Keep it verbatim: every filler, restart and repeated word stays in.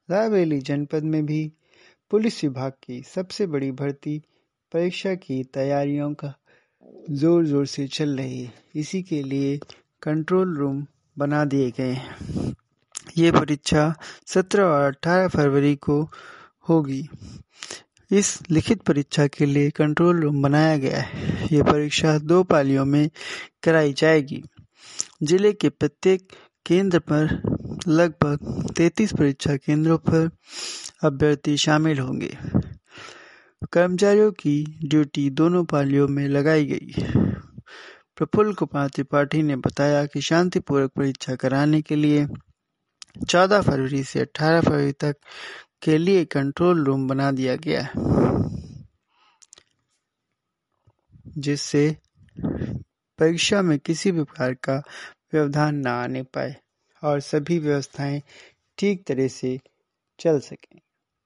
रायबरेली जनपद में भी पुलिस विभाग की सबसे बड़ी भर्ती परीक्षा की तैयारियों का जोर जोर से चल रही है। इसी के लिए कंट्रोल रूम बना दिए गए हैं। ये परीक्षा सत्रह और अठारह फरवरी को होगी। इस लिखित परीक्षा के लिए कंट्रोल रूम बनाया गया है। ये परीक्षा दो पालियों में कराई जाएगी। जिले के प्रत्येक केंद्र पर लगभग तैंतीस परीक्षा केंद्रों पर अभ्यर्थी शामिल होंगे। कर्मचारियों की ड्यूटी दोनों पालियों में लगाई गई। प्रफुल्ल कुमार त्रिपाठी ने बताया कि शांतिपूर्वक परीक्षा कराने के लिए चौदह फरवरी से अठारह फरवरी तक के लिए कंट्रोल रूम बना दिया गया है, जिससे परीक्षा में किसी भी प्रकार का व्यवधान न आने पाए और सभी व्यवस्थाएं ठीक तरह से चल सकें।